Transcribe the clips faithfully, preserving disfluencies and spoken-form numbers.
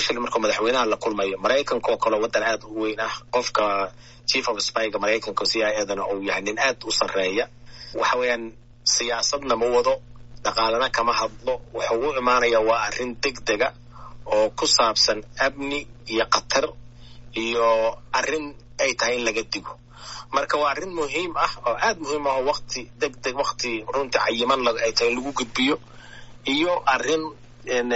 especially marka madaxweynaha la kulmayo Mareykanka oo kale wadan aad u weyn ah qofka chief of spy-ga Mareykanka C I A-dana uu yahay nin aad u sareeya waxa weeyaan siyaasadna ma wado dhaqaalana kama hadlo wuxuu u imaanaya waa arrin degdega oo ku saabsan amni iyo qatar iyo arrin ay tahay in laga digo marka waa arrin muhiim ah oo aad muhiim ah waqti degdeg waqti runtii cayiman ay tahay lagu gudbiyo iyo arrin in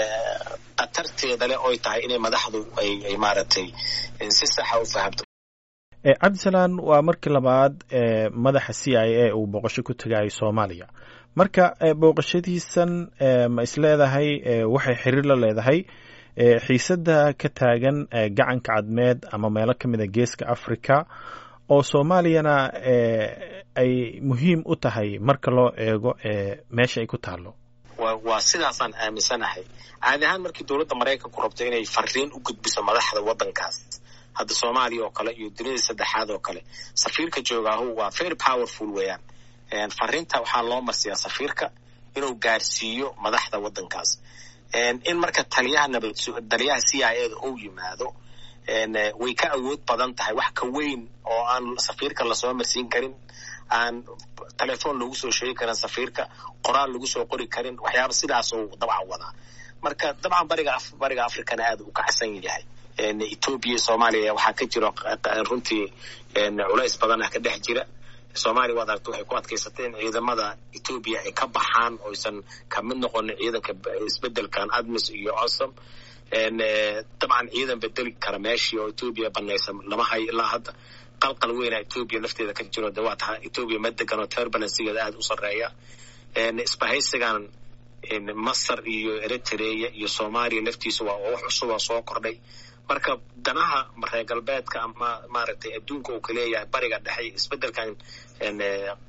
qatarteeda leh oo tahay inay madaxdu ay ay maaratay si sax ah u fahamto ee Cabdisalaan waa markii labaad ee madaxa C I A uu boqosho ku tagay Soomaaliya marka boqoshadiisan ma isleedahay waxay xiriir la leedahay xiisada ka taagan gacanka cadmeed ama meelo kamid ah geeska Afrika oo Soomaaliyana ay muhiim u tahay marka loo eego meesha ay ku taalo waa sidaasan aaminsanahay caadi ahaan markii dawladda Mareykanku rabto inay fariin u gudbiso madaxda wadankaas hadda Soomaaliya oo kale iyo dunida saddexaad oo kale safiirka jooga waa very powerful weeyaan een fariinta waxa loo marsiyaa safiirka inuu gaarsiiyo madaxda wadankaas een in marka taliyaha nabad taliyaha C I A uu yimaado een way ka awood badan tahay wax ka weyn oo aan safiirka la soo marsiin karin aan telefoon lagu soo sheegi karin safiirka qoraal lagu soo qori karin waxyaabo sidaas oo dabcan wada marka dabcan bariga bariga Afrikana aad u kacsan yahay een Ethiopia Soomaaliya waxa ka jiro runtii een culays badan ah ka dhex jira Soomaaliya wada waxay ku adkaysateen ciidamada Ethiopia ay ka baxaan oo aysan ka mid noqon ciidanka isbedelkan ADMIS iyo ASAM een dabcan ciidan bedel kara meeshii oo Ethiopia banaysan lama hay ilaa hadda qalqal weyn ah Ethiopia lafteeda ka jiro dawaataha Ethiopia madagan oo turbulencegeeda aad u sareeya een isbahaysigan in Masar iyo Eritrea iyo Soomaaliya laftiisa waa wax cusub oo soo kordhay marka danaha reer galbeedka ama maaragtay adduunka uu kaleeyahay bariga dhexe isbedelkan een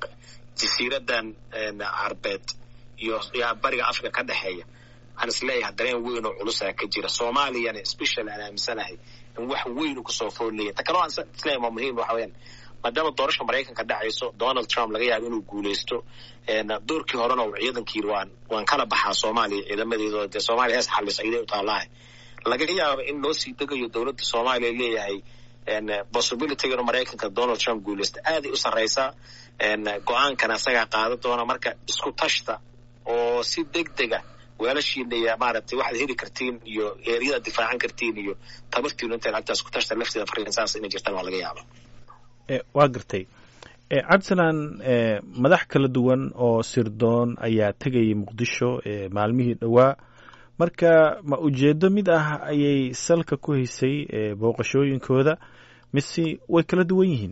jasiiradan een Arbeed iyo ya bariga Afrika ka dhaxeeya aan isleeyahay dareen weyn oo culus ah ka jira Soomaaliyana especially ana aaminsanahay in wax weyn ku soo foolay ta kale aan isleeyahay muhiim waxa weeyaan maadaama doorashada Mareykanka dhacayso Donald Trump laga yaabo inuu guuleysto een doorkii horena uu ciidankii waan waan kala baxaa Soomaaliya ciidamadeedu Soomaaliya hees xalis ay u taalahay laga yaabo in loo sii degayo dawladda Soomaaliya leeyahay een possibility in Mareykanka Donald Trump guuleysto aad u sareysa een go'aankana asaga qaado doona marka isku tashta oo si degdeg ah weelashiina maaragtay waxaad heli kartiin iyo eeriyada difaacan kartiin iyo tabartiina inta lacagta isku tashta lafteeda Faransaas inay jirtaan waa laga yaabo ee waa gartay ee Cabdisalaan ee madax kala duwan oo sirdoon ayaa tagay Muqdisho ee maalmihii dhawaa marka ma ujeedo mid ah ayay salka ku haysay ee booqashooyinkooda mise way kala duwan yihiin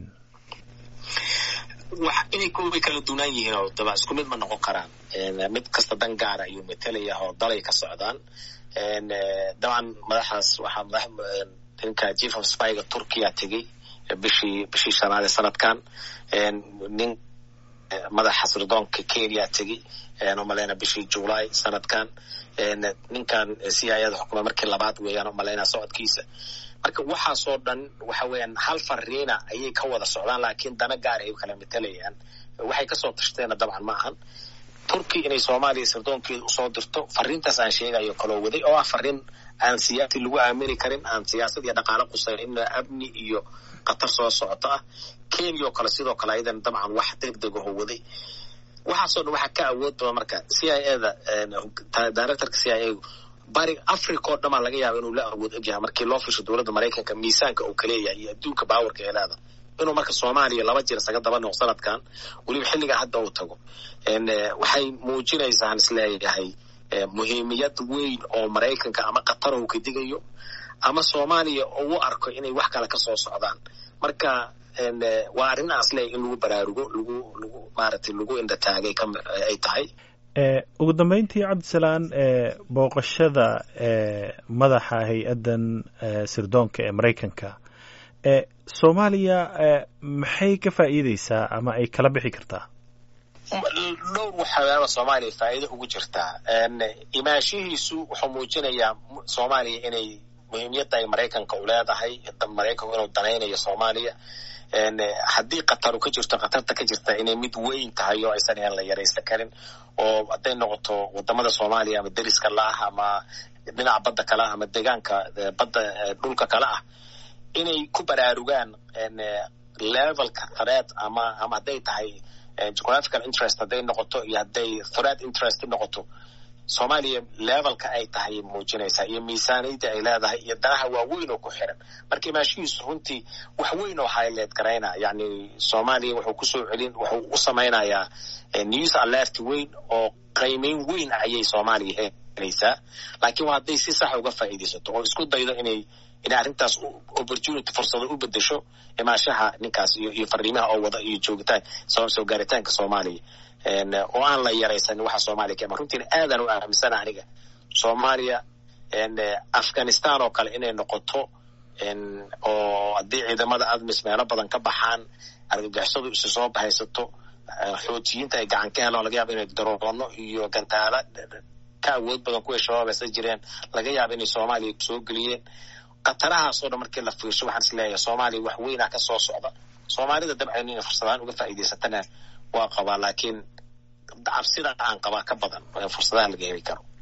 wax inay kuwa kala duwan yihiin oo daba isku mid ma noqon karaan een mid kasta dan gaar ah iyo metelaya oo dalay ka socdaan een dabcan madaxaas waxa madax tinka chief of spy-ga Turkiya tagay bishii bishii shanaad sanadkan een nin madaxa sirdoonka Kenya tagay een umaleena bishii July sanadkan een ninkan C I A-da xukuumad markii labaad weeyaan umaleena socodkiisa marka waxa soo dhan waxa weeyaan hal fariina ayay ka wada socdaan laakiin dana gaar ah ay kala metelayaan waxay ka soo tashteen dabcan ma ahan Turkiya inay Soomaaliya sirdoonkeeda u soo dirto fariintaas aan sheegayo kala waday oo ah fariin aan siyaasad lagu aamini karin aan siyaasad iyo dhaqaale qusayn amni iyo qatar soo socota Kenya oo kale sidoo kale aydan dabcan wax degdeg ah waday waxa soo waxa ka awood badan marka C I A-da directorka C I A bariga Afrika oo dhama laga yaabo inuu la awood yahay markii loo fisho dawladda Mareykanka miisaanka uu kaleeyahay iyo adduunka powerka ee leedahay inuu marka Soomaaliya laba jir saga daba noqon sanadkan waliba xilliga hadda uu tago een waxay muujinaysaa isleeyahay muhiimiyad weyn oo Mareykanka ama Qatar uu ka digayo ama Soomaaliya oo u arko inay wax kale ka soo socdaan marka een waa arrin asleey in lagu baraarugo lagu lagu maaragtay lagu inda taagay ay tahay ee ugu dambeyntii Cabdisalaan ee booqashada ee madaxa hay'adan sirdoonka ee Mareykanka ee Soomaaliya maxay ka faa'iideysaa ama ay kala bixi kartaa dhowr waxyaabo Soomaaliya faa'iido ugu jirta een imaashihiisu wuxuu muujinayaa Soomaaliya inay muhiimiyadda ay Mareykanka u leedahay inta Mareykanku inuu danaynayo Soomaaliya een haddii Qatar ka jirto qatarta ka jirta inay mid weyn tahay oo aysan la yareysan karin oo haday noqoto wadamada Soomaaliya ama dariska la ah ama dhinaca badda kale ama deegaanka badda dhulka kale ah inay ku baraarugaan levelka threat ama ama hadday tahay geographical interest hadday noqoto iyo hadday threat interest noqoto Soomaaliya levelka ay tahay muujinaysa iyo miisaaniyada ay leedahay iyo danaha waaweyn oo ku xiran markii maashiisu runtii wax weyn oo highlight garayna yani Soomaaliya wuxuu ku soo celin wuxuu u samaynayaa news alert weyn oo qiimeyn weyn ayay Soomaaliya helaysaa laakiin waa hadday si sax uga faa'iideysato oo isku daydo inay inay arrintaas opportunity fursado u bedesho imaashaha ninkaas iyo iyo fariimaha oo wada iyo joogitaan soo soo gaaritaanka Soomaaliya en oo aan la yareysan waxa Soomaaliya ka runtii aadan u aaminsana aniga Soomaaliya en Afghanistan oo kale inay noqoto en oo hadii ciidamada admis meelo badan ka baxaan argagixisadu isu soo bahaysato xoojiyinta ay gacan ka helaan laga yaabo inay daroono iyo gantaala ka awood badan ku heshoobeysa jireen laga yaabo inay Soomaaliya soo galiyeen qatarahaas oo markii la fiirsho waxaan isleeyahay Soomaaliya wax weyn ah ka soo socda Soomaalida dabcan inay fursadaan uga faa'iideysatana waa qabaa laakiin cabsida aan qabaa ka badan fursadaha laga heli karo